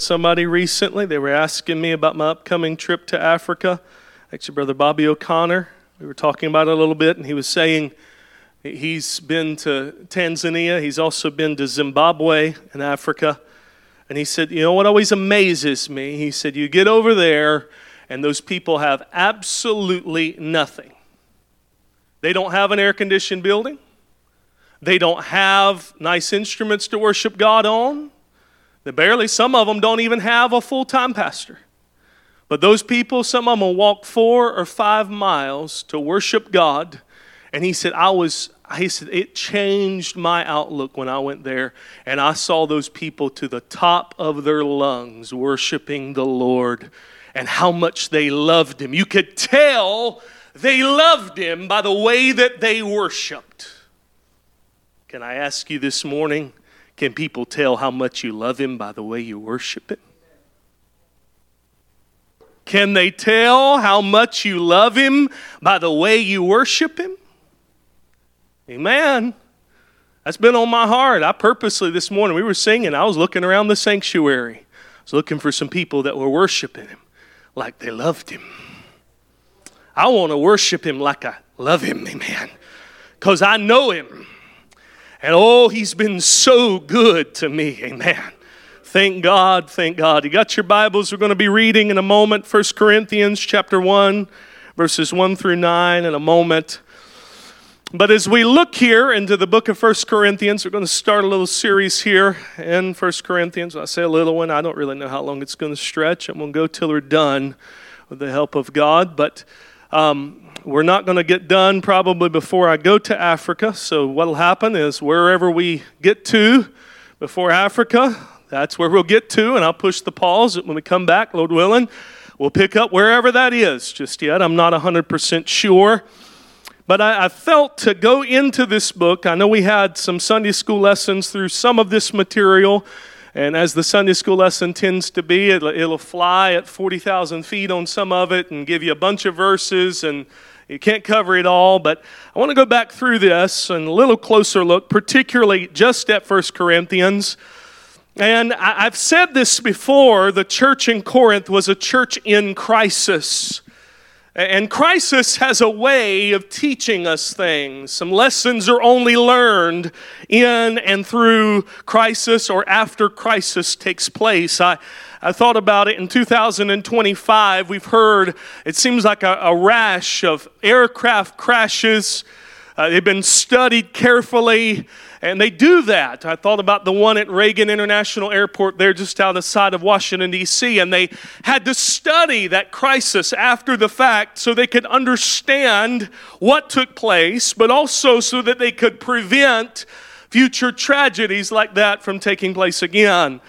Somebody recently, they were asking me about my upcoming trip to Africa. Actually, Brother Bobby O'Connor, we were talking about it a little bit, and he was saying he's been to Tanzania. He's also been to Zimbabwe in Africa. And he said, you know what always amazes me? He said, you get over there, and those people have absolutely nothing. They don't have an air-conditioned building. They don't have nice instruments to worship God on. Some of them don't even have a full-time pastor. But those people, some of them will walk 4 or 5 miles to worship God. And he said, it changed my outlook when I went there. And I saw those people to the top of their lungs worshiping the Lord and how much they loved Him. You could tell they loved Him by the way that they worshiped. Can I ask you this morning, can people tell how much you love Him by the way you worship Him? Can they tell how much you love Him by the way you worship Him? Amen. That's been on my heart. I purposely this morning, we were singing, I was looking around the sanctuary. I was looking for some people that were worshiping Him like they loved Him. I want to worship Him like I love Him, amen. Because I know Him. And oh, He's been so good to me. Amen. Thank God, thank God. You got your Bibles. We're going to be reading in a moment 1 Corinthians chapter 1, verses 1 through 9 in a moment. But as we look here into the book of 1 Corinthians, we're going to start a little series here in 1 Corinthians. When I say a little one, I don't really know how long it's going to stretch. I'm going to go till we're done with the help of God. But we're not going to get done probably before I go to Africa. So what will happen is wherever we get to before Africa, that's where we'll get to. And I'll push the pause. When we come back, Lord willing, we'll pick up wherever that is. Just yet, I'm not 100% sure. But I felt to go into this book. I know we had some Sunday school lessons through some of this material. And as the Sunday school lesson tends to be, it'll fly at 40,000 feet on some of it and give you a bunch of verses, and you can't cover it all. But I want to go back through this and a little closer look, particularly just at 1 Corinthians. And I've said this before, the church in Corinth was a church in crisis. And crisis has a way of teaching us things. Some lessons are only learned in and through crisis or after crisis takes place. I thought about it in 2025. We've heard, it seems like a rash of aircraft crashes. They've been studied carefully, and they do that. I thought about the one at Reagan International Airport there just outside of Washington, D.C., and they had to study that crisis after the fact so they could understand what took place, but also so that they could prevent future tragedies like that from taking place again.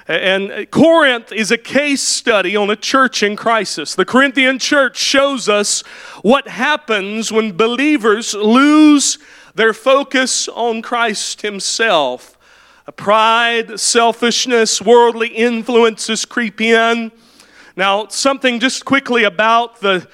And Corinth is a case study on a church in crisis. The Corinthian church shows us what happens when believers lose their focus on Christ Himself. Pride, selfishness, worldly influences creep in. Now, something just quickly about the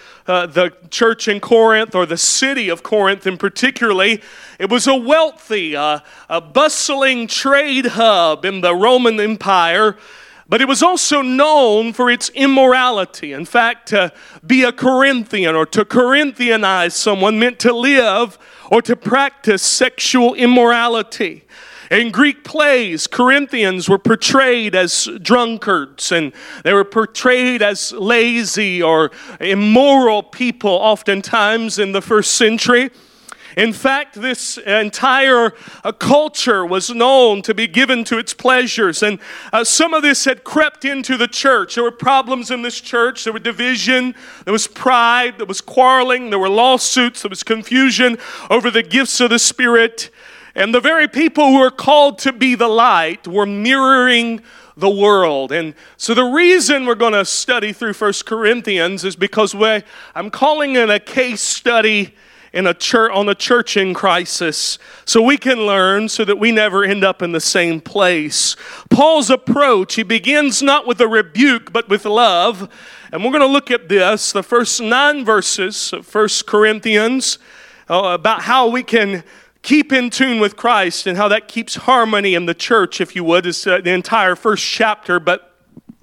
church in Corinth, or the city of Corinth in particularly. It was a wealthy, a bustling trade hub in the Roman Empire, but it was also known for its immorality. In fact, to be a Corinthian or to Corinthianize someone meant to live or to practice sexual immorality. In Greek plays, Corinthians were portrayed as drunkards, and they were portrayed as lazy or immoral people oftentimes in the first century. In fact, this entire culture was known to be given to its pleasures, and some of this had crept into the church. There were problems in this church. There was division, there was pride, there was quarreling, there were lawsuits, there was confusion over the gifts of the Spirit. And the very people who were called to be the light were mirroring the world. And so the reason we're going to study through 1 Corinthians is because I'm calling it a case study in a church, on a church in crisis, so we can learn so that we never end up in the same place. Paul's approach, he begins not with a rebuke but with love. And we're going to look at this, the first 9 verses of 1 Corinthians, about how we can keep in tune with Christ and how that keeps harmony in the church, if you would. It's the entire first chapter, but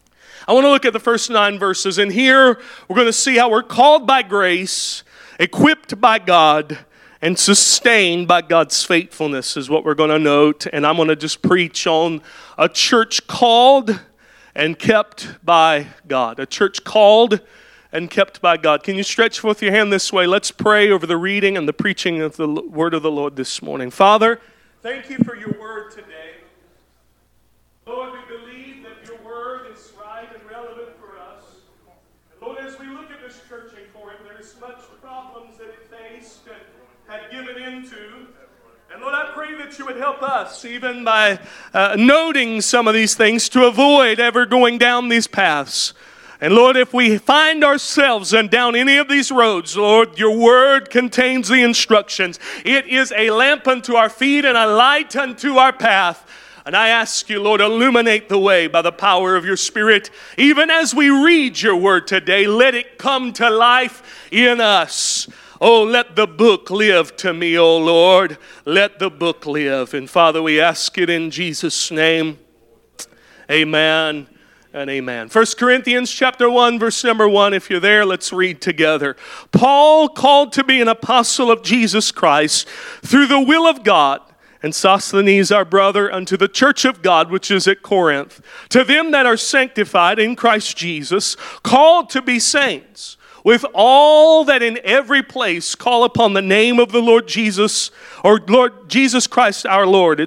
I want to look at the first 9 verses, and here we're going to see how we're called by grace, equipped by God, and sustained by God's faithfulness is what we're going to note. And I'm going to just preach on a church called and kept by God. A church called and kept by God. Can you stretch forth your hand this way? Let's pray over the reading and the preaching of the word of the Lord this morning. Father, thank you for your word today. Lord, we believe that your word is right and relevant for us. And Lord, as we look at this church in Corinth, there's much problems that it faced and had given into. And Lord, I pray that you would help us, even by noting some of these things, to avoid ever going down these paths. And Lord, if we find ourselves down any of these roads, Lord, your word contains the instructions. It is a lamp unto our feet and a light unto our path. And I ask you, Lord, illuminate the way by the power of your Spirit. Even as we read your word today, let it come to life in us. Oh, let the book live to me, oh Lord. Let the book live. And Father, we ask it in Jesus' name. Amen and amen. 1 Corinthians chapter 1, verse number 1. If you're there, let's read together. Paul, called to be an apostle of Jesus Christ, through the will of God, and Sosthenes our brother, unto the church of God which is at Corinth, to them that are sanctified in Christ Jesus, called to be saints, with all that in every place call upon the name of the Lord Jesus, or Lord Jesus Christ our Lord,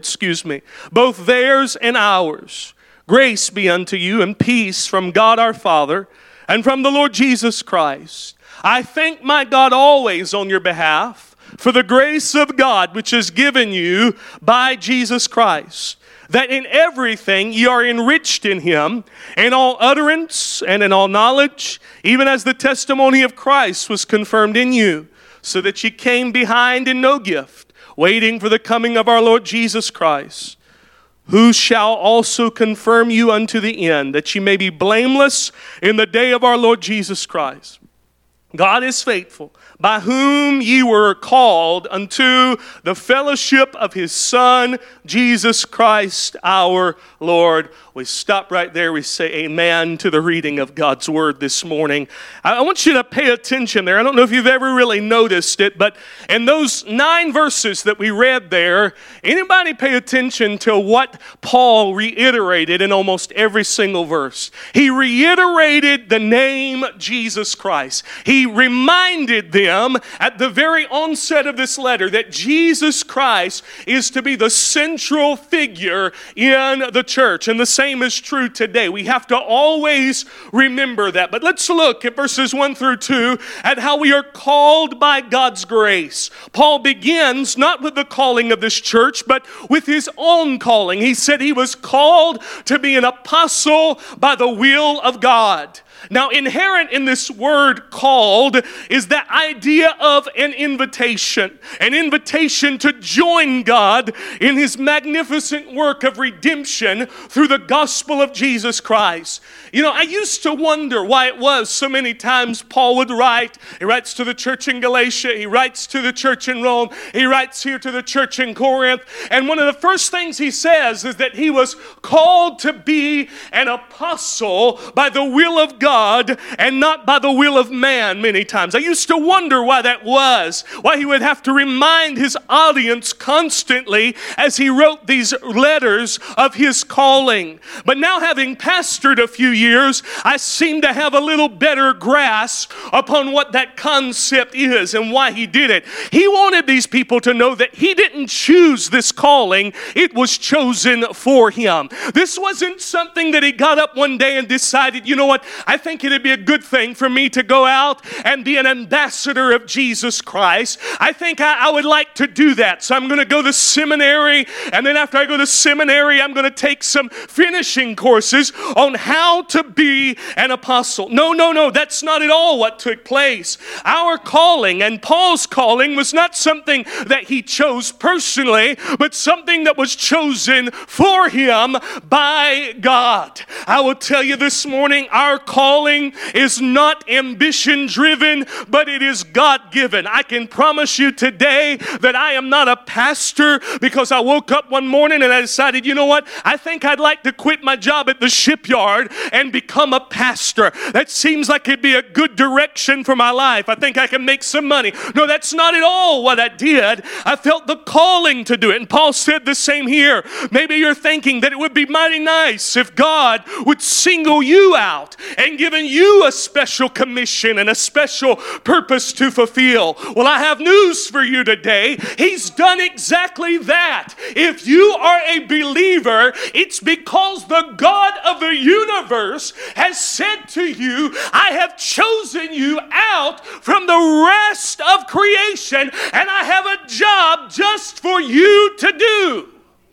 both theirs and ours. Grace be unto you and peace from God our Father and from the Lord Jesus Christ. I thank my God always on your behalf, for the grace of God which is given you by Jesus Christ, that in everything ye are enriched in him, in all utterance and in all knowledge, even as the testimony of Christ was confirmed in you, so that ye came behind in no gift, waiting for the coming of our Lord Jesus Christ, who shall also confirm you unto the end, that ye may be blameless in the day of our Lord Jesus Christ. God is faithful, by whom ye were called unto the fellowship of his Son, Jesus Christ our Lord. We stop right there. We say amen to the reading of God's word this morning. I want you to pay attention there. I don't know if you've ever really noticed it, but in those 9 verses that we read there, anybody pay attention to what Paul reiterated in almost every single verse? He reiterated the name Jesus Christ. He reminded them at the very onset of this letter that Jesus Christ is to be the central figure in the church. And the same is true today. We have to always remember that. But let's look at verses 1 through 2 at how we are called by God's grace. Paul begins not with the calling of this church, but with his own calling. He said he was called to be an apostle by the will of God. Now, inherent in this word called is that idea of an invitation to join God in his magnificent work of redemption through the gospel of Jesus Christ. You know, I used to wonder why it was so many times Paul would write. He writes to the church in Galatia. He writes to the church in Rome. He writes here to the church in Corinth. And one of the first things he says is that he was called to be an apostle by the will of God and not by the will of man many times. I used to wonder why that was, why he would have to remind his audience constantly as he wrote these letters of his calling. But now, having pastored a few years, I seem to have a little better grasp upon what that concept is and why he did it. He wanted these people to know that he didn't choose this calling, it was chosen for him. This wasn't something that he got up one day and decided, you know what, I think it'd be a good thing for me to go out and be an ambassador of Jesus Christ. I think I would like to do that. So I'm going to go to seminary, and then after I go to seminary, I'm going to take some finishing courses on how to be an apostle. No, that's not at all what took place. Our calling and Paul's calling was not something that he chose personally, but something that was chosen for him by God. I will tell you this morning, our calling calling is not ambition-driven, but it is God-given. I can promise you today that I am not a pastor because I woke up one morning and I decided, you know what? I think I'd like to quit my job at the shipyard and become a pastor. That seems like it'd be a good direction for my life. I think I can make some money. No, that's not at all what I did. I felt the calling to do it. And Paul said the same here. Maybe you're thinking that it would be mighty nice if God would single you out and given you a special commission and a special purpose to fulfill. Well, I have news for you today. He's done exactly that. If you are a believer, it's because the God of the universe has said to you, I have chosen you out from the rest of creation, and I have a job just for you to do.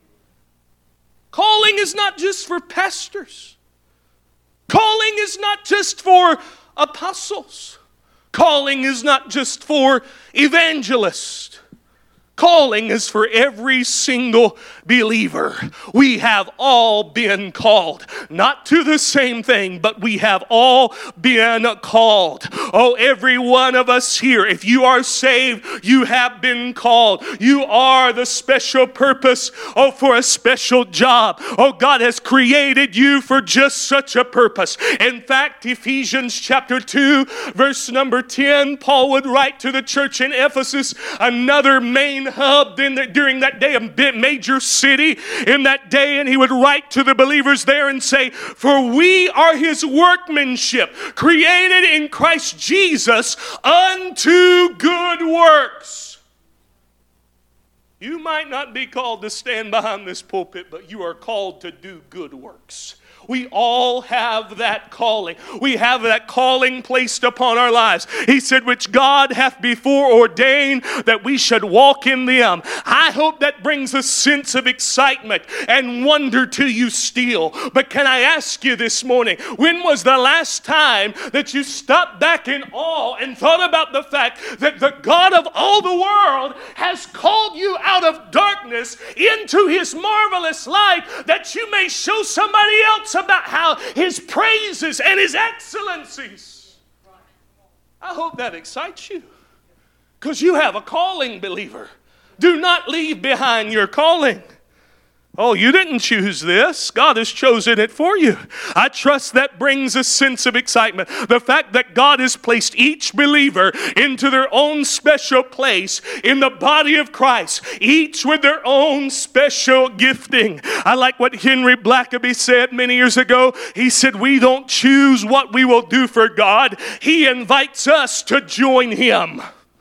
Calling is not just for pastors. Calling is not just for apostles. Calling is not just for evangelists. Calling is for every single believer. We have all been called. Not to the same thing, but we have all been called. Oh, every one of us here, if you are saved, you have been called. You are the special purpose, for a special job. Oh, God has created you for just such a purpose. In fact, Ephesians chapter 2, verse number 10, Paul would write to the church in Ephesus, another main hub during that day, a major city in that day, and he would write to the believers there and say, for we are his workmanship, created in Christ Jesus unto good works. You might not be called to stand behind this pulpit, but you are called to do good works. We all have that calling. We have that calling placed upon our lives. He said, which God hath before ordained that we should walk in them. I hope that brings a sense of excitement and wonder to you still. But can I ask you this morning, when was the last time that you stopped back in awe and thought about the fact that the God of all the world has called you out of darkness into his marvelous light, that you may show somebody else about how his praises and his excellencies. I hope that excites you, because you have a calling, believer. Do not leave behind your calling. Oh, you didn't choose this. God has chosen it for you. I trust that brings a sense of excitement. The fact that God has placed each believer into their own special place in the body of Christ, each with their own special gifting. I like what Henry Blackaby said many years ago. He said, we don't choose what we will do for God. He invites us to join him.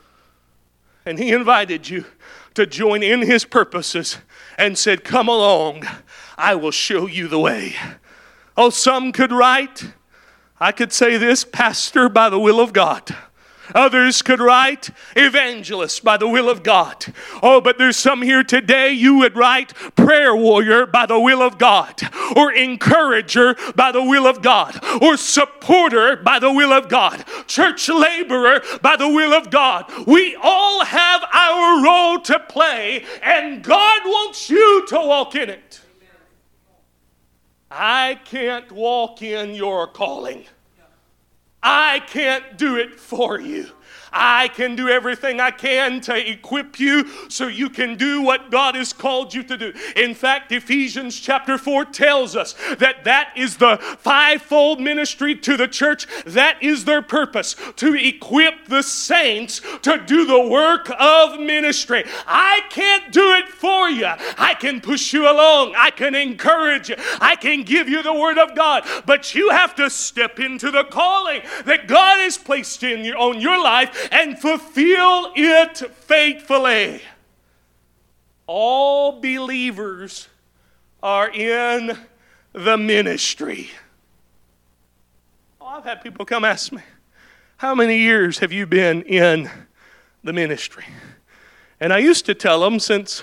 And he invited you to join in his purposes and said, come along, I will show you the way. Oh, some could write, I could say this, pastor by the will of God. Others could write evangelist by the will of God. Oh, but there's some here today, you would write prayer warrior by the will of God, or encourager by the will of God, or supporter by the will of God, church laborer by the will of God. We all have our role to play, and God wants you to walk in it. I can't walk in your calling. I can't do it for you. I can do everything I can to equip you so you can do what God has called you to do. In fact, Ephesians chapter 4 tells us that that is the fivefold ministry to the church. That is their purpose, to equip the saints to do the work of ministry. I can't do it for you. I can push you along. I can encourage you. I can give you the word of God. But you have to step into the calling that God has placed on your life and fulfill it faithfully. All believers are in the ministry. Oh, I've had people come ask me, how many years have you been in the ministry? And I used to tell them since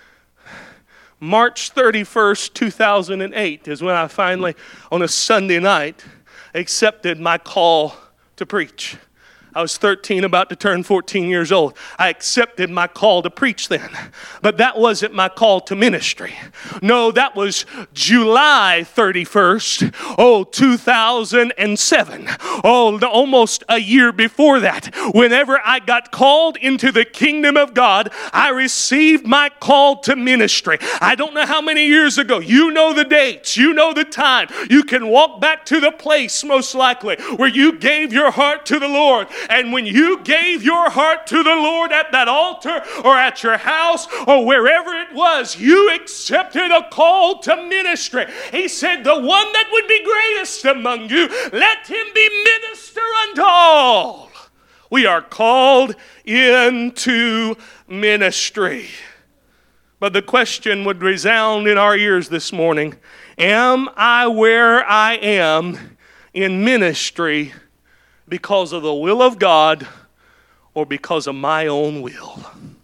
March 31st, 2008 is when I finally, on a Sunday night, accepted my call to preach. I was 13, about to turn 14 years old. I accepted my call to preach then. But that wasn't my call to ministry. No, that was July 31st, 2007. Almost a year before that. Whenever I got called into the kingdom of God, I received my call to ministry. I don't know how many years ago. You know the dates. You know the time. You can walk back to the place, most likely, where you gave your heart to the Lord. And when you gave your heart to the Lord at that altar or at your house or wherever it was, you accepted a call to ministry. He said, the one that would be greatest among you, let him be minister unto all. We are called into ministry. But the question would resound in our ears this morning, am I where I am in ministry because of the will of God or because of my own will?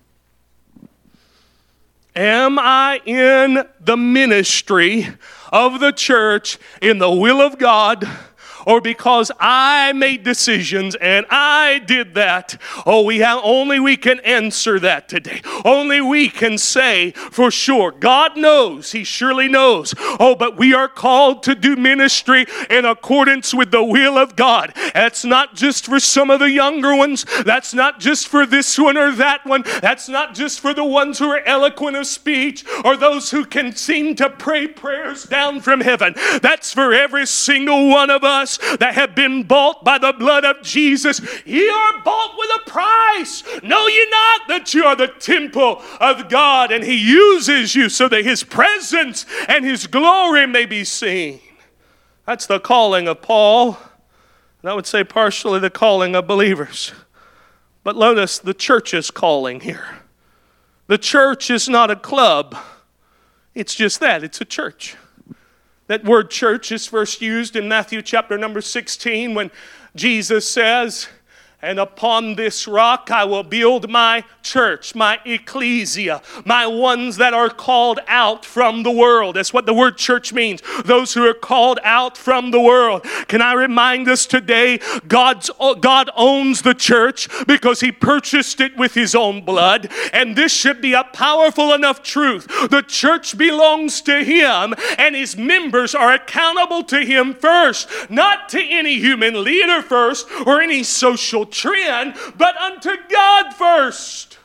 Am I in the ministry of the church in the will of God, or because I made decisions and I did that? Only we can answer that today. Only we can say for sure. God knows. He surely knows. But we are called to do ministry in accordance with the will of God. That's not just for some of the younger ones. That's not just for this one or that one. That's not just for the ones who are eloquent of speech or those who can seem to pray prayers down from heaven. That's for every single one of us that have been bought by the blood of Jesus. Ye are bought with a price. Know ye not that you are the temple of God, and he uses you so that his presence and his glory may be seen. That's the calling of Paul. And I would say partially the calling of believers. But notice the church's calling here. The church is not a club. It's just that. It's a church. That word church is first used in Matthew chapter number 16 when Jesus says, and upon this rock I will build my church, my ecclesia, my ones that are called out from the world. That's what the word church means. Those who are called out from the world. Can I remind us today, God owns the church because he purchased it with his own blood. And this should be a powerful enough truth. The church belongs to him and his members are accountable to him first. Not to any human leader first or any social trend, but unto God first.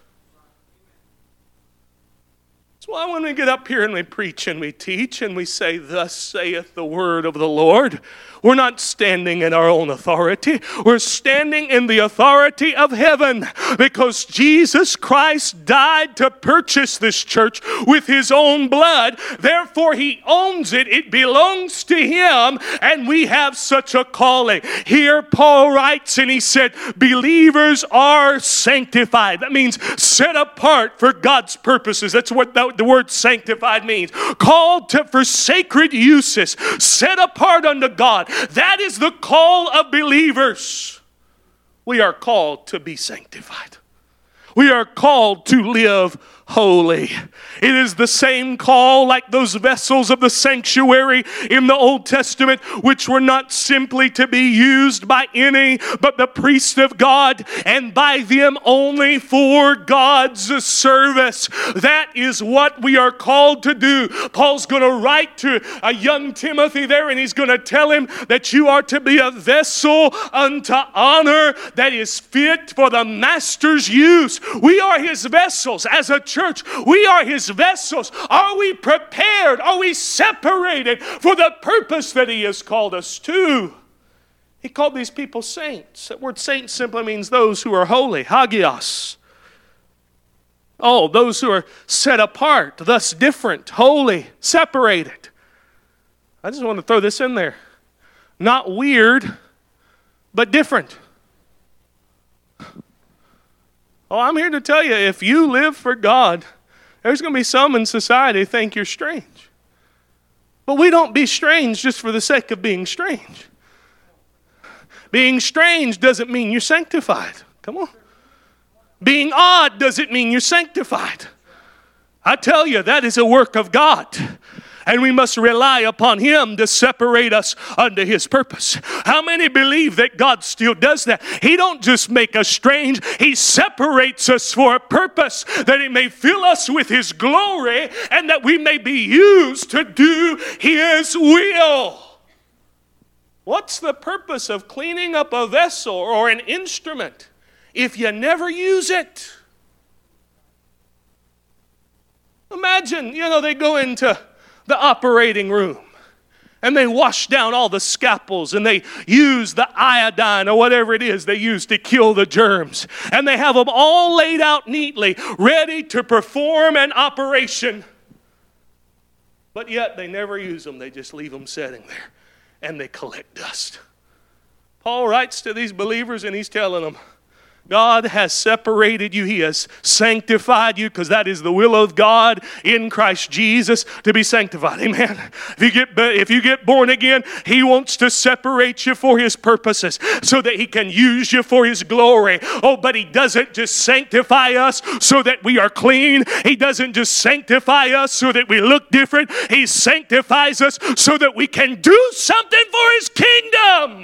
That's why when we get up here and we preach and we teach and we say, thus saith the word of the Lord, we're not standing in our own authority. We're standing in the authority of heaven because Jesus Christ died to purchase this church with his own blood. Therefore, he owns it. It belongs to him, and we have such a calling. Here, Paul writes, and he said, believers are sanctified. That means set apart for God's purposes. That's what the word sanctified means. Called for sacred uses. Set apart unto God. That is the call of believers. We are called to be sanctified. We are called to live holy. It is the same call like those vessels of the sanctuary in the Old Testament, which were not simply to be used by any but the priest of God, and by them only for God's service. That is what we are called to do. Paul's going to write to a young Timothy there, and he's going to tell him that you are to be a vessel unto honor that is fit for the master's use. We are his vessels as a church. We are his vessels. Are we prepared? Are we separated for the purpose that he has called us to? He called these people saints. That word saint simply means those who are holy. Hagios. Those who are set apart, thus different, holy, separated. I just want to throw this in there. Not weird, but different. I'm here to tell you, if you live for God, there's going to be some in society who think you're strange. But we don't be strange just for the sake of being strange. Being strange doesn't mean you're sanctified. Come on. Being odd doesn't mean you're sanctified. I tell you, that is a work of God. and we must rely upon Him to separate us unto His purpose. How many believe that God still does that? He don't just make us strange. He separates us for a purpose, that He may fill us with His glory and that we may be used to do His will. What's the purpose of cleaning up a vessel or an instrument if you never use it? Imagine, they go into the operating room and they wash down all the scalpels and they use the iodine or whatever it is they use to kill the germs. And they have them all laid out neatly, ready to perform an operation. But yet they never use them. They just leave them sitting there and they collect dust. Paul writes to these believers and he's telling them, God has separated you. He has sanctified you, because that is the will of God in Christ Jesus, to be sanctified. Amen. If you get born again, He wants to separate you for His purposes so that He can use you for His glory. Oh, but He doesn't just sanctify us so that we are clean. He doesn't just sanctify us so that we look different. He sanctifies us so that we can do something for His kingdom.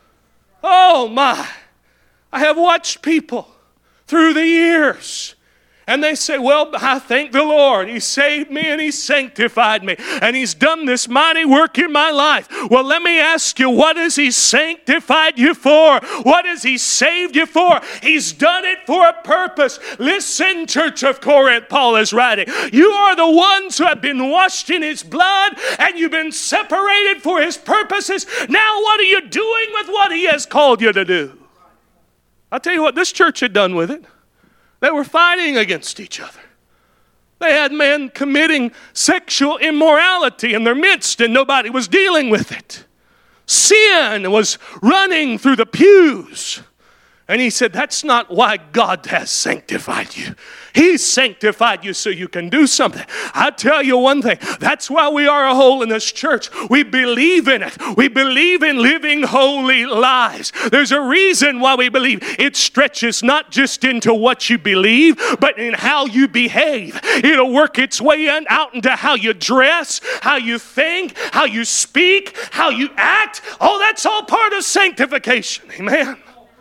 Oh, my. I have watched people through the years, and they say, well, I thank the Lord. He saved me and He sanctified me, and He's done this mighty work in my life. Well, let me ask you, what has He sanctified you for? What has He saved you for? He's done it for a purpose. Listen, Church of Corinth, Paul is writing. You are the ones who have been washed in His blood, and you've been separated for His purposes. Now what are you doing with what He has called you to do? I'll tell you what this church had done with it. They were fighting against each other. They had men committing sexual immorality in their midst, and nobody was dealing with it. Sin was running through the pews. And he said, that's not why God has sanctified you. He's sanctified you so you can do something. I tell you one thing, that's why we are a holiness church. We believe in it. We believe in living holy lives. There's a reason why we believe. It stretches not just into what you believe, but in how you behave. It'll work its way out into how you dress, how you think, how you speak, how you act. Oh, that's all part of sanctification. Amen.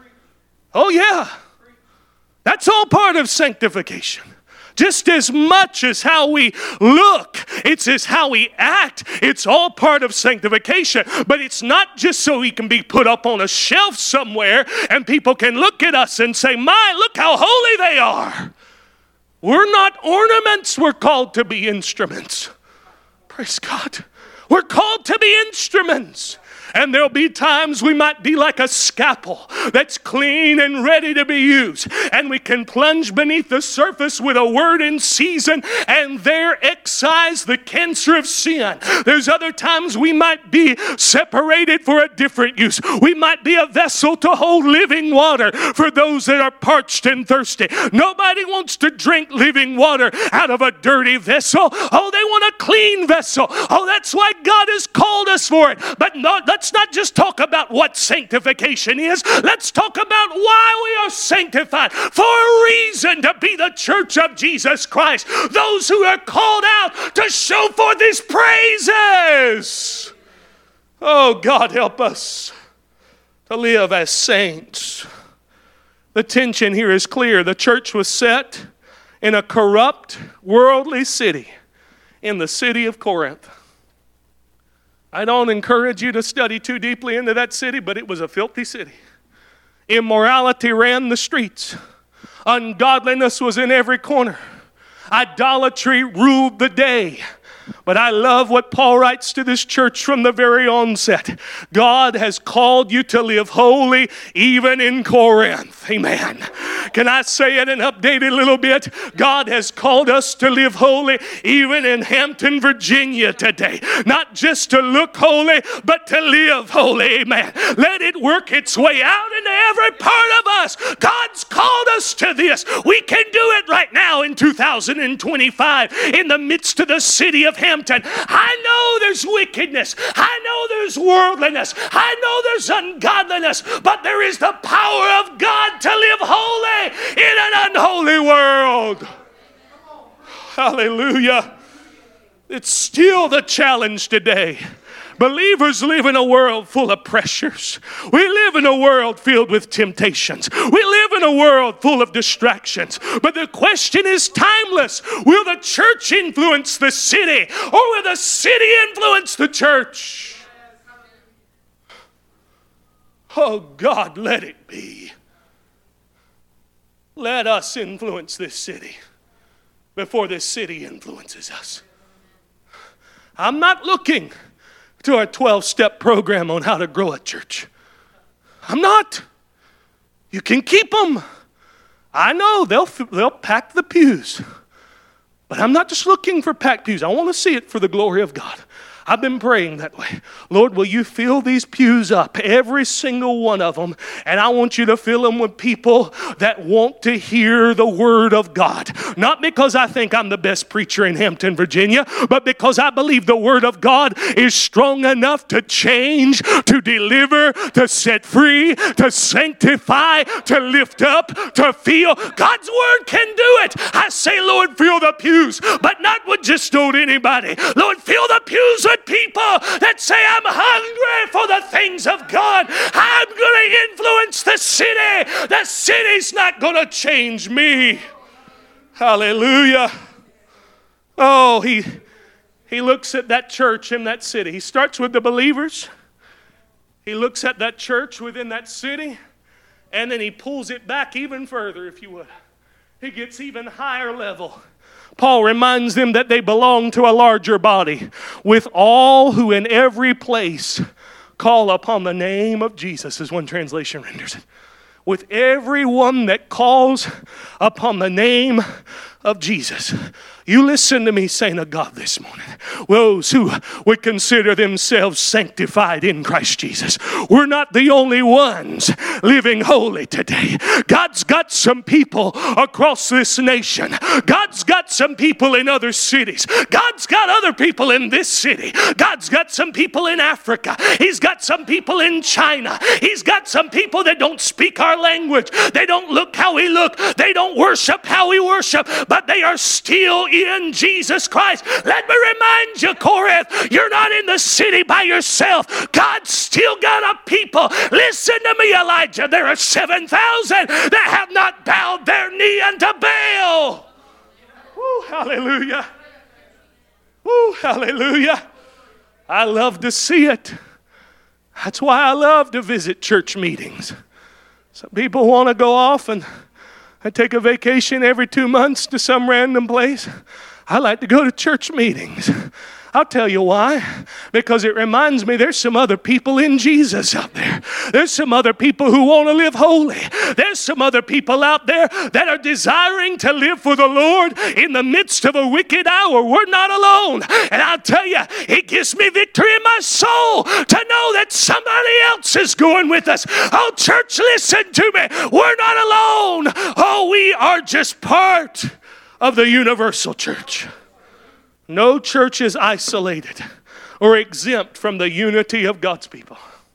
Oh, yeah. That's all part of sanctification. Just as much as how we look, it's as how we act. It's all part of sanctification. But it's not just so we can be put up on a shelf somewhere and people can look at us and say, my, look how holy they are. We're not ornaments. We're called to be instruments. Praise God. We're called to be instruments. And there'll be times we might be like a scalpel that's clean and ready to be used. And we can plunge beneath the surface with a word in season and there excise the cancer of sin. There's other times we might be separated for a different use. We might be a vessel to hold living water for those that are parched and thirsty. Nobody wants to drink living water out of a dirty vessel. Oh, they want a clean vessel. Oh, that's why God has called us for it. But no, let's not just talk about what sanctification is. Let's talk about why we are sanctified. For a reason, to be the church of Jesus Christ. Those who are called out to show forth His praises. Oh, God, help us to live as saints. The tension here is clear. The church was set in a corrupt, worldly city, in the city of Corinth. I don't encourage you to study too deeply into that city, but it was a filthy city. Immorality ran the streets. Ungodliness was in every corner. Idolatry ruled the day. But I love what Paul writes to this church from the very onset. God has called you to live holy even in Corinth. Amen. Can I say it and update it a little bit? God has called us to live holy even in Hampton, Virginia today. Not just to look holy, but to live holy. Amen. Let it work its way out into every part of us. God's called us to this. We can do it right now in 2025 in the midst of the city of Hampton. I know there's wickedness. I know there's worldliness. I know there's ungodliness. But there is the power of God to live holy in an unholy world. Hallelujah. It's still the challenge today. Believers live in a world full of pressures. We live in a world filled with temptations. We live in a world full of distractions. But the question is timeless. Will the church influence the city, or will the city influence the church? Oh God, let it be. Let us influence this city before this city influences us. I'm not looking to a 12-step program on how to grow a church. I'm not. You can keep them. I know they'll pack the pews. But I'm not just looking for packed pews. I want to see it for the glory of God. I've been praying that way. Lord, will you fill these pews up, every single one of them, and I want you to fill them with people that want to hear the word of God. Not because I think I'm the best preacher in Hampton, Virginia, but because I believe the word of God is strong enough to change, to deliver, to set free, to sanctify, to lift up, to feel. God's word can do it. I say, Lord, fill the pews, but not with just anybody. Lord, fill the pews with people that say, I'm hungry for the things of God. I'm going to influence the city. The city's not going to change me. Hallelujah. Oh, he looks at that church in that city. He starts with the believers. He looks at that church within that city, and then he pulls it back even further, if you would. He gets even higher level. Paul reminds them that they belong to a larger body, with all who in every place call upon the name of Jesus, as one translation renders it. With everyone that calls upon the name of Jesus. You listen to me, saint of God, this morning. Those who would consider themselves sanctified in Christ Jesus. We're not the only ones living holy today. God's got some people across this nation. God's got some people in other cities. God's got other people in this city. God's got some people in Africa. He's got some people in China. He's got some people that don't speak our language. They don't look how we look. They don't worship how we worship. But they are still in Jesus Christ. Let me remind you, Corinth, you're not in the city by yourself. God's still got a people. Listen to me, Elijah. There are 7,000 that have not bowed their knee unto Baal. Woo, hallelujah. Woo, hallelujah. I love to see it. That's why I love to visit church meetings. Some people want to go off and take a vacation every 2 months to some random place. I like to go to church meetings. I'll tell you why. Because it reminds me there's some other people in Jesus out there. There's some other people who want to live holy. There's some other people out there that are desiring to live for the Lord in the midst of a wicked hour. We're not alone. And I'll tell you, it gives me victory in my soul to know that somebody else is going with us. Oh, church, listen to me. We're not alone. Oh, we are just part of the universal church. No church is isolated or exempt from the unity of God's people.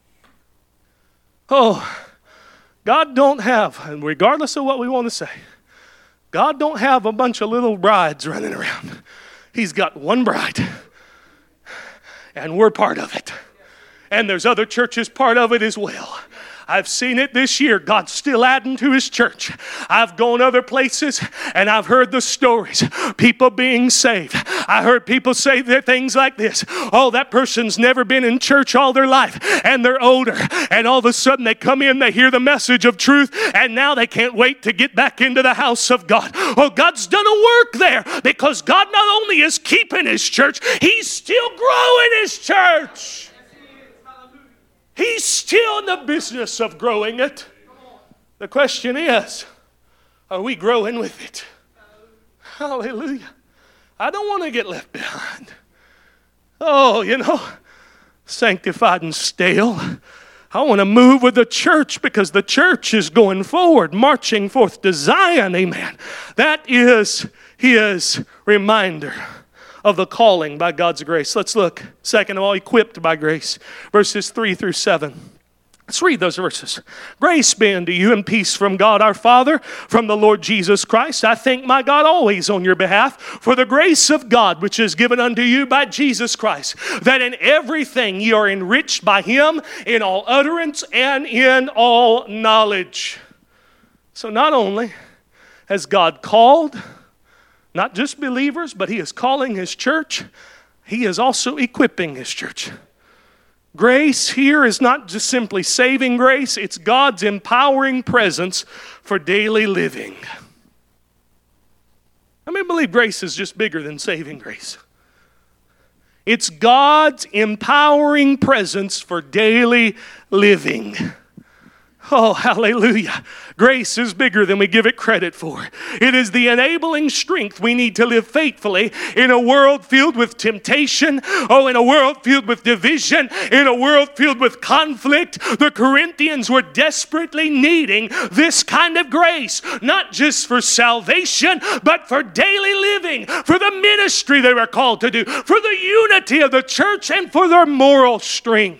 Oh, God don't have, and regardless of what we want to say, God don't have a bunch of little brides running around. He's got one bride, and we're part of it. And there's other churches part of it as well. I've seen it this year. God's still adding to his church. I've gone other places and I've heard the stories. People being saved. I heard people say things like this. Oh, that person's never been in church all their life and they're older. And all of a sudden they come in, they hear the message of truth, and now they can't wait to get back into the house of God. Oh, God's done a work there because God not only is keeping his church, he's still growing his church. He's still in the business of growing it. The question is, are we growing with it? Hallelujah. I don't want to get left behind. Oh, sanctified and stale. I want to move with the church because the church is going forward, marching forth to Zion. Amen. That is his reminder of the calling by God's grace. Let's look. Second of all, equipped by grace. Verses 3 through 7. Let's read those verses. Grace be unto you and peace from God our Father, from the Lord Jesus Christ. I thank my God always on your behalf for the grace of God which is given unto you by Jesus Christ, that in everything ye are enriched by him in all utterance and in all knowledge. So not only has God called not just believers, but he is calling his church, he is also equipping his church. Grace here is not just simply saving grace, it's God's empowering presence for daily living. I mean, believe grace is just bigger than saving grace. It's God's empowering presence for daily living. Oh, hallelujah. Grace is bigger than we give it credit for. It is the enabling strength we need to live faithfully in a world filled with temptation, in a world filled with division, in a world filled with conflict. The Corinthians were desperately needing this kind of grace, not just for salvation, but for daily living, for the ministry they were called to do, for the unity of the church, and for their moral strength.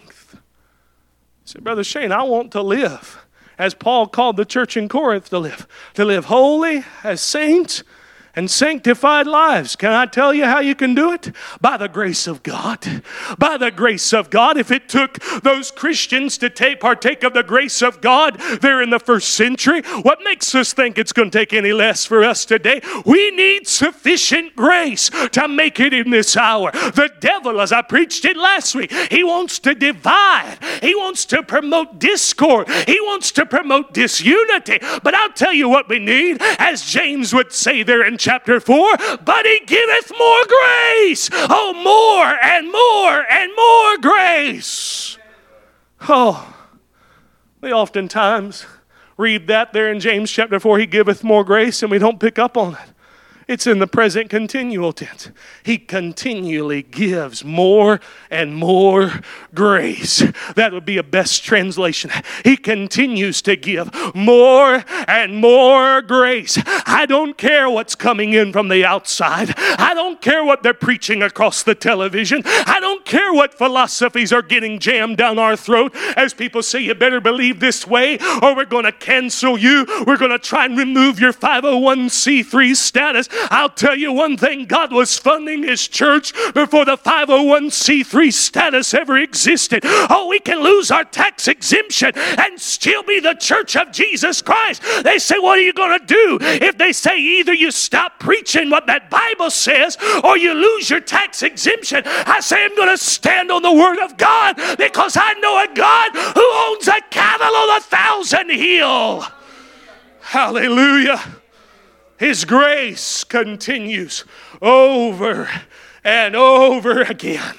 I said, Brother Shane, I want to live as Paul called the church in Corinth to live holy as saints and sanctified lives. Can I tell you how you can do it? By the grace of God. By the grace of God. If it took those Christians to partake of the grace of God there in the first century, what makes us think it's going to take any less for us today? We need sufficient grace to make it in this hour. The devil, as I preached it last week, he wants to divide. He wants to promote discord. He wants to promote disunity. But I'll tell you what we need, as James would say there in chapter 4, but he giveth more grace. Oh, more and more and more grace. Oh, we oftentimes read that there in James chapter 4, he giveth more grace, and we don't pick up on it. It's in the present continual tense. He continually gives more and more grace. That would be a best translation. He continues to give more and more grace. I don't care what's coming in from the outside. I don't care what they're preaching across the television. I don't care what philosophies are getting jammed down our throat as people say, you better believe this way or we're going to cancel you. We're going to try and remove your 501c3 status. I'll tell you one thing, God was funding his church before the 501c3 status ever existed. Oh, we can lose our tax exemption and still be the church of Jesus Christ. They say, what are you going to do if they say either you stop preaching what that Bible says or you lose your tax exemption? I say I'm going to stand on the word of God because I know a God who owns a cattle on 1,000 hill. Hallelujah. His grace continues over and over again.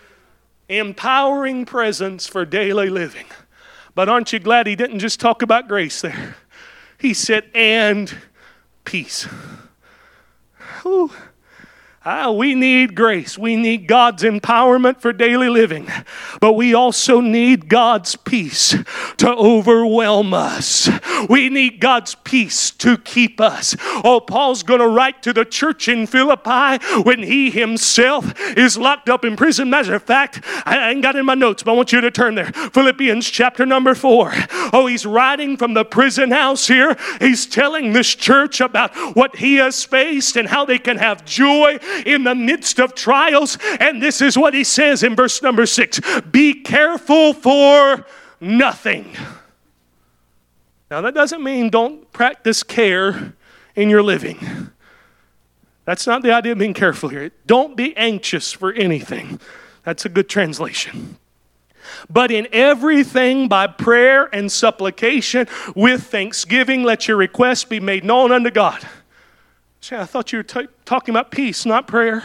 Empowering presence for daily living. But aren't you glad he didn't just talk about grace there? He said, and peace. Ooh. We need grace. We need God's empowerment for daily living. But we also need God's peace to overwhelm us. We need God's peace to keep us. Oh, Paul's going to write to the church in Philippi when he himself is locked up in prison. Matter of fact, I ain't got it in my notes, but I want you to turn there. Philippians chapter number 4. Oh, he's writing from the prison house here. He's telling this church about what he has faced and how they can have joy in the midst of trials. And this is what he says in verse number 6. Be careful for nothing. Now that doesn't mean don't practice care in your living. That's not the idea of being careful here. Don't be anxious for anything. That's a good translation. But in everything by prayer and supplication with thanksgiving let your requests be made known unto God. See, I thought you were talking about peace, not prayer.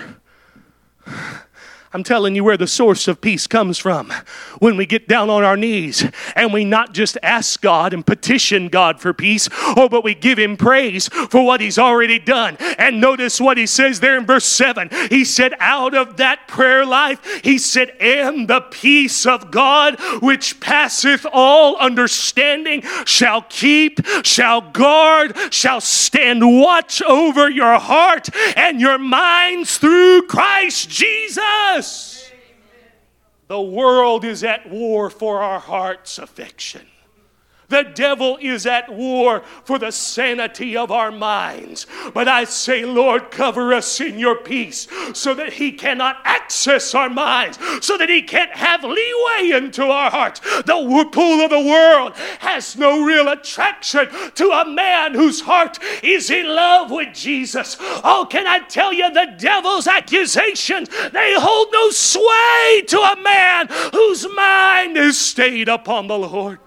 I'm telling you where the source of peace comes from. When we get down on our knees and we not just ask God and petition God for peace, but we give him praise for what he's already done. And notice what he says there in verse 7. He said, out of that prayer life, he said, and the peace of God, which passeth all understanding, shall keep, shall guard, shall stand watch over your heart and your minds through Christ Jesus. The world is at war for our heart's affection. The devil is at war for the sanity of our minds. But I say, Lord, cover us in your peace so that he cannot access our minds, so that he can't have leeway into our hearts. The pool of the world has no real attraction to a man whose heart is in love with Jesus. Oh, can I tell you, the devil's accusations, they hold no sway to a man whose mind is stayed upon the Lord.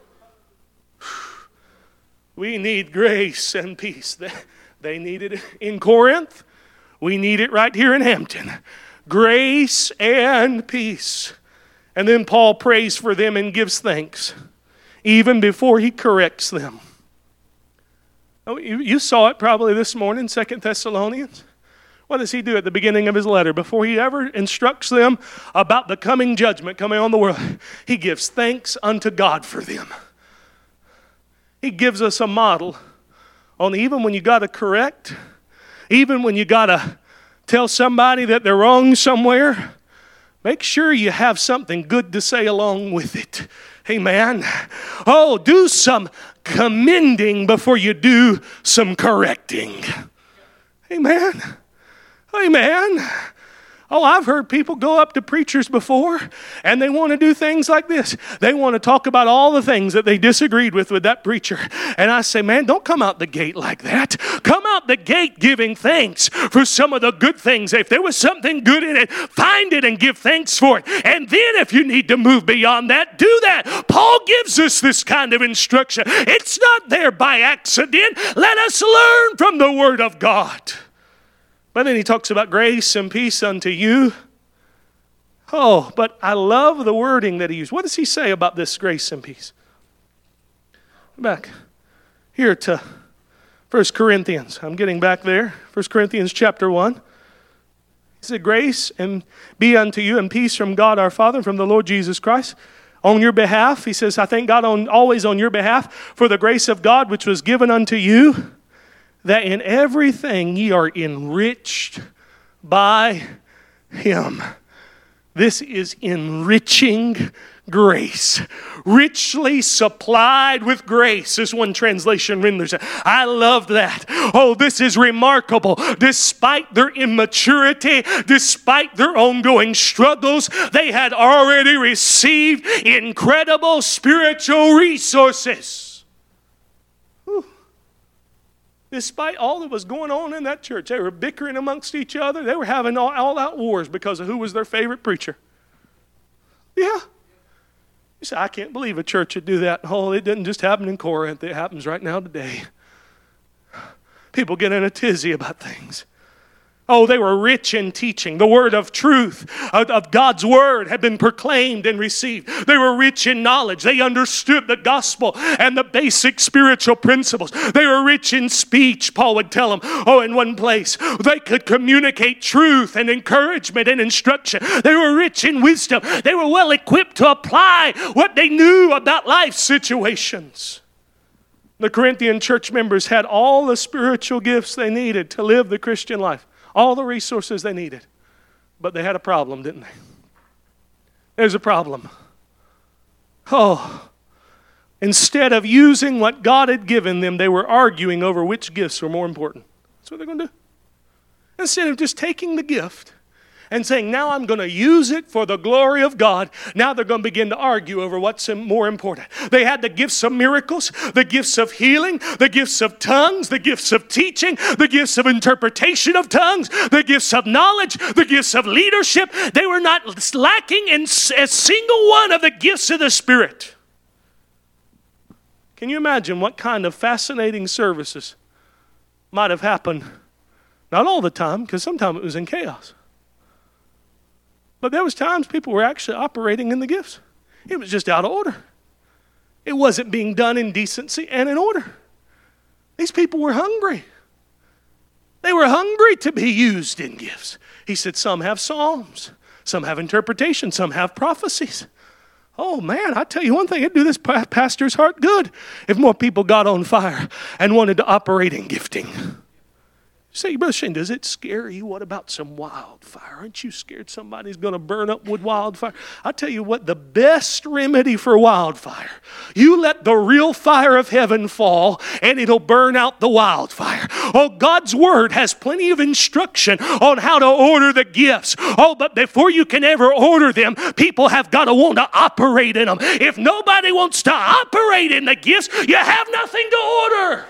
We need grace and peace. They need it in Corinth. We need it right here in Hampton. Grace and peace. And then Paul prays for them and gives thanks, even before he corrects them. Oh, you saw it probably this morning, 2 Thessalonians. What does he do at the beginning of his letter? Before he ever instructs them about the coming judgment coming on the world, he gives thanks unto God for them. He gives us a model on even when you got to correct, even when you got to tell somebody that they're wrong somewhere, make sure you have something good to say along with it. Amen. Oh, do some commending before you do some correcting. Amen. Amen. Oh, I've heard people go up to preachers before and they want to do things like this. They want to talk about all the things that they disagreed with that preacher. And I say, man, don't come out the gate like that. Come out the gate giving thanks for some of the good things. If there was something good in it, find it and give thanks for it. And then if you need to move beyond that, do that. Paul gives us this kind of instruction. It's not there by accident. Let us learn from the Word of God. But then he talks about grace and peace unto you. Oh, but I love the wording that he used. What does he say about this grace and peace? Back here to 1 Corinthians. I'm getting back there. 1 Corinthians chapter 1. He said, grace and be unto you and peace from God our Father and from the Lord Jesus Christ. On your behalf, he says, I thank God always on your behalf for the grace of God which was given unto you, that in everything ye are enriched by him. This is enriching grace. Richly supplied with grace, as one translation renders it. I love that. Oh, this is remarkable. Despite their immaturity, despite their ongoing struggles, they had already received incredible spiritual resources. Despite all that was going on in that church, they were bickering amongst each other. They were having all-out wars because of who was their favorite preacher. Yeah. You say, I can't believe a church would do that. Oh, it didn't just happen in Corinth. It happens right now today. People get in a tizzy about things. Oh, they were rich in teaching. The word of truth, of God's word, had been proclaimed and received. They were rich in knowledge. They understood the gospel and the basic spiritual principles. They were rich in speech, Paul would tell them. Oh, in one place, they could communicate truth and encouragement and instruction. They were rich in wisdom. They were well equipped to apply what they knew about life situations. The Corinthian church members had all the spiritual gifts they needed to live the Christian life. All the resources they needed. But they had a problem, didn't they? There's a problem. Oh, instead of using what God had given them, they were arguing over which gifts were more important. That's what they're going to do. Instead of just taking the gift and saying, now I'm going to use it for the glory of God, now they're going to begin to argue over what's more important. They had the gifts of miracles, the gifts of healing, the gifts of tongues, the gifts of teaching, the gifts of interpretation of tongues, the gifts of knowledge, the gifts of leadership. They were not lacking in a single one of the gifts of the Spirit. Can you imagine what kind of fascinating services might have happened? Not all the time, because sometimes it was in chaos. But there was times people were actually operating in the gifts. It was just out of order. It wasn't being done in decency and in order. These people were hungry. They were hungry to be used in gifts. He said some have psalms, some have interpretation, some have prophecies. Oh man, I tell you one thing, it'd do this pastor's heart good if more people got on fire and wanted to operate in gifting. Say, Brother Shane, does it scare you? What about some wildfire? Aren't you scared somebody's going to burn up with wildfire? I'll tell you what, the best remedy for wildfire, you let the real fire of heaven fall and it'll burn out the wildfire. Oh, God's Word has plenty of instruction on how to order the gifts. Oh, but before you can ever order them, people have got to want to operate in them. If nobody wants to operate in the gifts, you have nothing to order.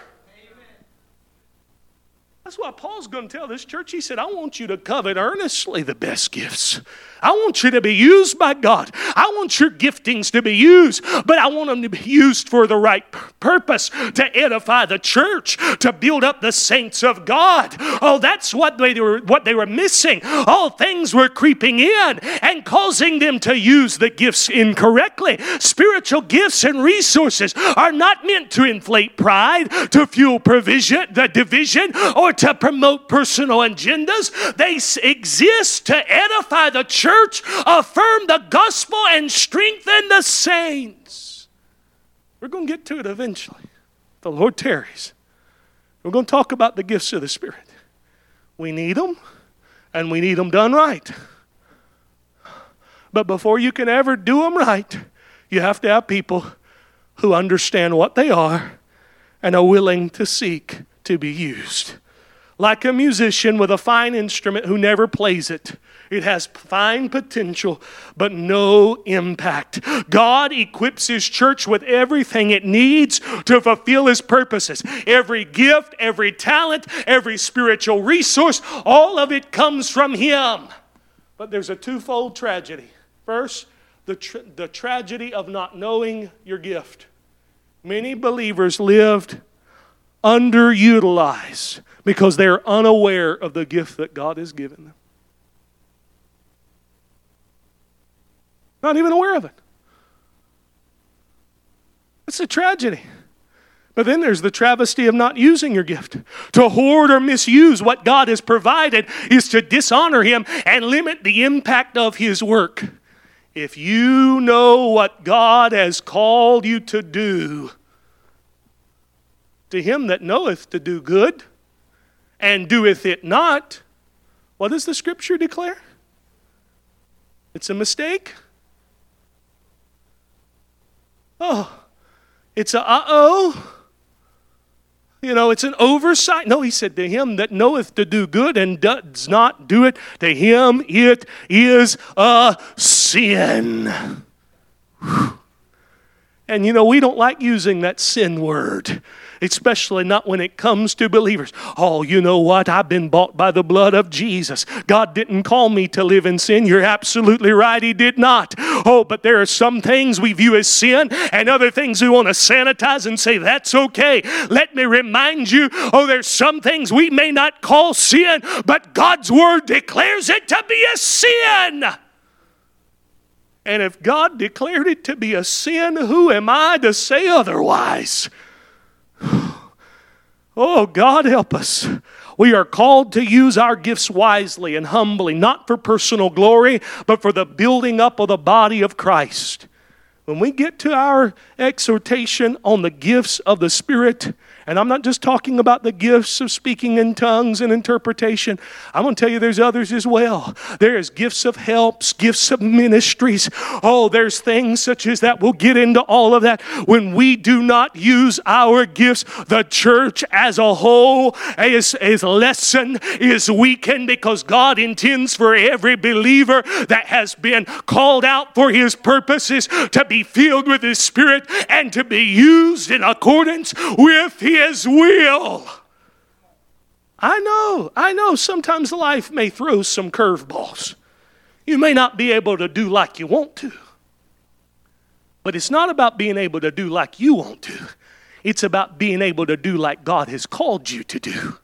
That's why Paul's going to tell this church. He said, I want you to covet earnestly the best gifts. I want you to be used by God. I want your giftings to be used, but I want them to be used for the right purpose, to edify the church, to build up the saints of God. Oh, that's what they were missing. All things were creeping in and causing them to use the gifts incorrectly. Spiritual gifts and resources are not meant to inflate pride, to fuel the division, or to promote personal agendas. They exist to edify the church, affirm the gospel, and strengthen the saints. We're going to get to it eventually. The Lord tarries. We're going to talk about the gifts of the Spirit. We need them, and we need them done right. But before you can ever do them right, you have to have people who understand what they are and are willing to seek to be used. Like a musician with a fine instrument who never plays it. It has fine potential, but no impact. God equips His church with everything it needs to fulfill His purposes. Every gift, every talent, every spiritual resource, all of it comes from Him. But there's a twofold tragedy. First, the tragedy of not knowing your gift. Many believers lived underutilized because they're unaware of the gift that God has given them. Not even aware of it. It's a tragedy. But then there's the travesty of not using your gift. To hoard or misuse what God has provided is to dishonor Him and limit the impact of His work. If you know what God has called you to do, to him that knoweth to do good and doeth it not, what does the Scripture declare? It's a mistake. Oh, it's a it's an oversight. No, he said, to him that knoweth to do good and does not do it, to him it is a sin. Whew. And we don't like using that sin word, especially not when it comes to believers. Oh, you know what? I've been bought by the blood of Jesus. God didn't call me to live in sin. You're absolutely right. He did not. Oh, but there are some things we view as sin and other things we want to sanitize and say, that's okay. Let me remind you, there's some things we may not call sin, but God's Word declares it to be a sin. And if God declared it to be a sin, who am I to say otherwise? Oh, God help us. We are called to use our gifts wisely and humbly, not for personal glory, but for the building up of the body of Christ. When we get to our exhortation on the gifts of the Spirit, and I'm not just talking about the gifts of speaking in tongues and interpretation. I'm going to tell you there's others as well. There's gifts of helps, gifts of ministries. Oh, there's things such as that. We'll get into all of that. When we do not use our gifts, the church as a whole is lessened, is weakened, because God intends for every believer that has been called out for His purposes to be filled with His Spirit and to be used in accordance with His will. I know sometimes life may throw some curveballs. You may not be able to do like you want to. But it's not about being able to do like you want to. It's about being able to do like God has called you to do.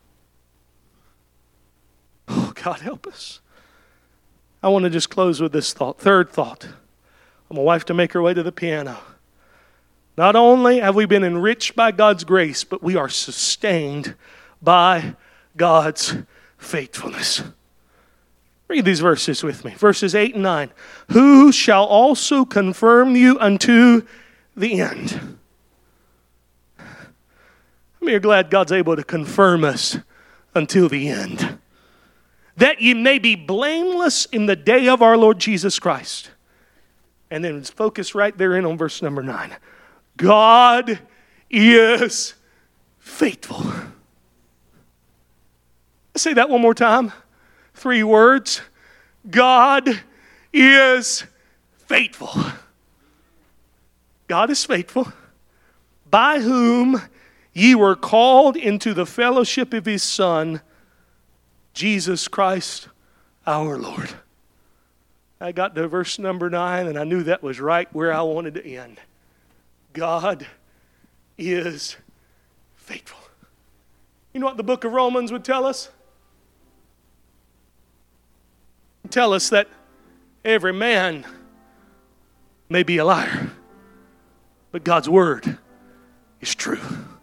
Oh, God help us. I want to just close with this thought. Third thought. I want my wife to make her way to the piano. Not only have we been enriched by God's grace, but we are sustained by God's faithfulness. Read these verses with me. Verses 8 and 9. Who shall also confirm you unto the end? I mean, you're glad God's able to confirm us until the end, that ye may be blameless in the day of our Lord Jesus Christ. And then focus right there in on verse number 9. God is faithful. Say that one more time. 3 words. God is faithful. God is faithful, by whom ye were called into the fellowship of his Son, Jesus Christ our Lord. I got to verse number 9 and I knew that was right where I wanted to end. God is faithful. You know what the book of Romans would tell us? It'd tell us that every man may be a liar, but God's word is true.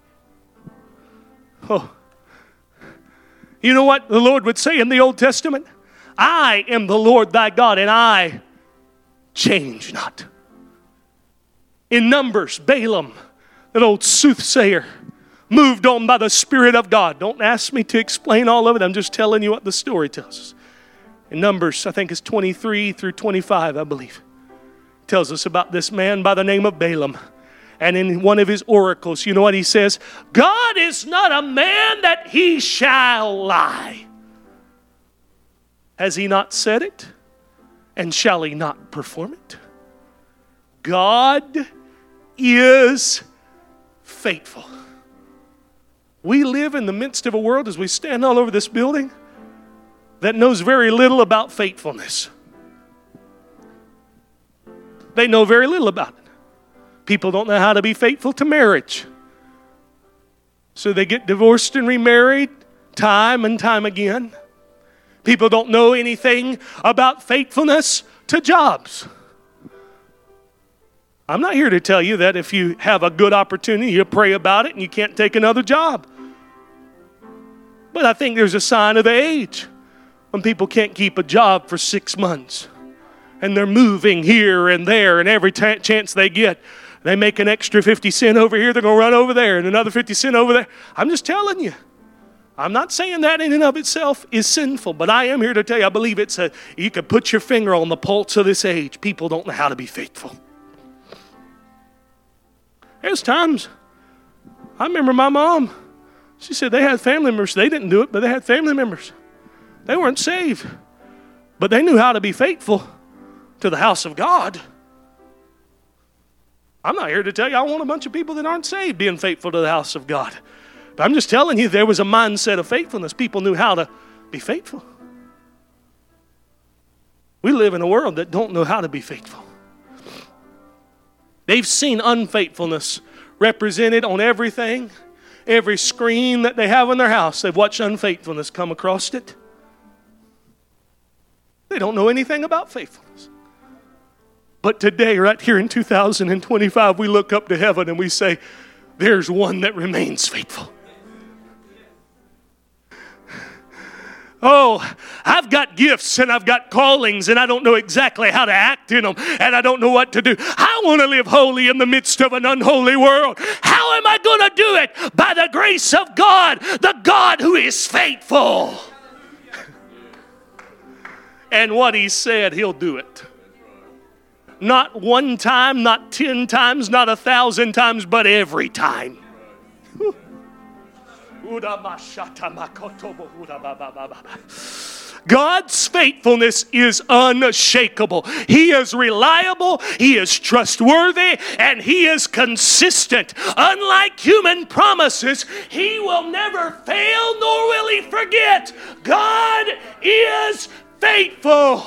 Oh. You know what the Lord would say in the Old Testament? I am the Lord thy God, and I change not. In Numbers, Balaam, that old soothsayer, moved on by the Spirit of God. Don't ask me to explain all of it. I'm just telling you what the story tells us. In Numbers, I think it's 23 through 25, I believe. It tells us about this man by the name of Balaam. And in one of his oracles, you know what he says? God is not a man that he shall lie. Has he not said it? And shall he not perform it? God is faithful. We live in the midst of a world, as we stand all over this building, that knows very little about faithfulness. They know very little about it. People don't know how to be faithful to marriage. So they get divorced and remarried time and time again. People don't know anything about faithfulness to jobs. I'm not here to tell you that if you have a good opportunity, you pray about it and you can't take another job. But I think there's a sign of the age when people can't keep a job for 6 months. And they're moving here and there, and every chance they get, they make an extra 50 cents over here, they're going to run over there, and another 50 cents over there. I'm just telling you. I'm not saying that in and of itself is sinful, but I am here to tell you, I believe you can put your finger on the pulse of this age. People don't know how to be faithful. There's times, I remember my mom, she said they had family members. They didn't do it, but they had family members. They weren't saved, but they knew how to be faithful to the house of God. I'm not here to tell you I want a bunch of people that aren't saved being faithful to the house of God. But I'm just telling you, there was a mindset of faithfulness. People knew how to be faithful. We live in a world that don't know how to be faithful. They've seen unfaithfulness represented on everything. Every screen that they have in their house, they've watched unfaithfulness come across it. They don't know anything about faithfulness. But today, right here in 2025, we look up to heaven and we say, there's one that remains faithful. Oh, I've got gifts and I've got callings and I don't know exactly how to act in them and I don't know what to do. I want to live holy in the midst of an unholy world. How am I going to do it? By the grace of God, the God who is faithful. And what he said, he'll do it. Not one time, not 10 times, not 1,000 times, but every time. God's faithfulness is unshakable. He is reliable, he is trustworthy, and he is consistent. Unlike human promises, he will never fail nor will he forget. God is faithful.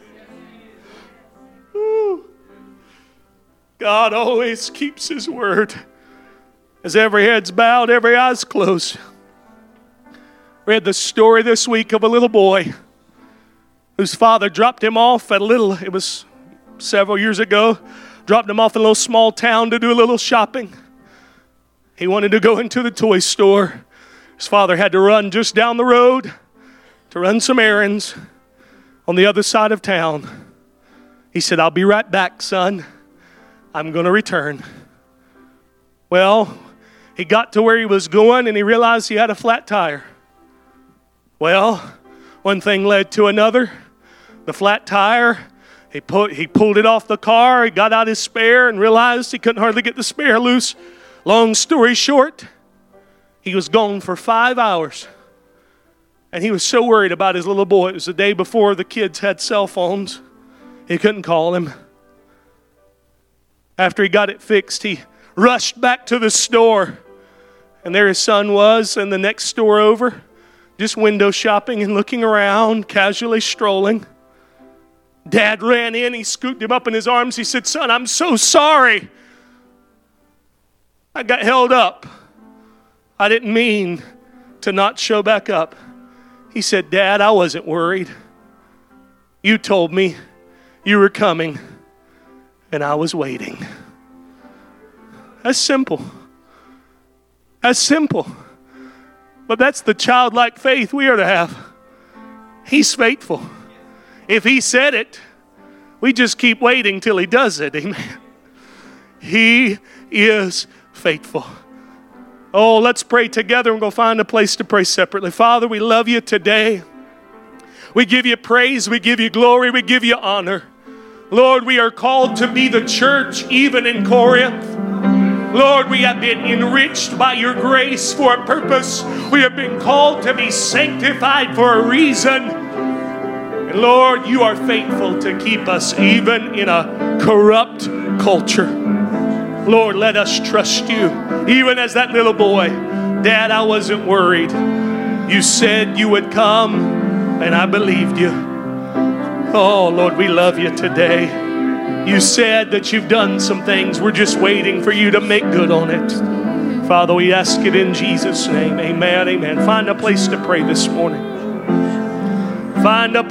God always keeps his word. As every head's bowed, every eye's closed. Read the story this week of a little boy whose father dropped him off at it was several years ago, dropped him off in a little small town to do a little shopping. He wanted to go into the toy store. His father had to run just down the road to run some errands on the other side of town. He said, I'll be right back, son. I'm going to return. Well, he got to where he was going and he realized he had a flat tire. Well, one thing led to another. The flat tire, he pulled it off the car. He got out his spare and realized he couldn't hardly get the spare loose. Long story short, he was gone for 5 hours. And he was so worried about his little boy. It was the day before the kids had cell phones. He couldn't call him. After he got it fixed, he rushed back to the store. And there his son was in the next store over, just window shopping and looking around, casually strolling. Dad ran in. He scooped him up in his arms. He said, "Son, I'm so sorry. I got held up. I didn't mean to not show back up." He said, "Dad, I wasn't worried. You told me you were coming, and I was waiting." That's simple. That's simple. But that's the childlike faith we are to have. He's faithful. If he said it, we just keep waiting till he does it. Amen. He is faithful. Oh, let's pray together. We're going to find a place to pray separately. Father, we love you today. We give you praise. We give you glory. We give you honor. Lord, we are called to be the church even in Corinth. Lord, we have been enriched by your grace for a purpose. We have been called to be sanctified for a reason. And Lord, you are faithful to keep us even in a corrupt culture. Lord, let us trust you, even as that little boy. Dad, I wasn't worried. You said you would come, and I believed you. Oh, Lord, we love you today. You said that you've done some things. We're just waiting for you to make good on it. Father, we ask it in Jesus' name. Amen, amen. Find a place to pray this morning. Find a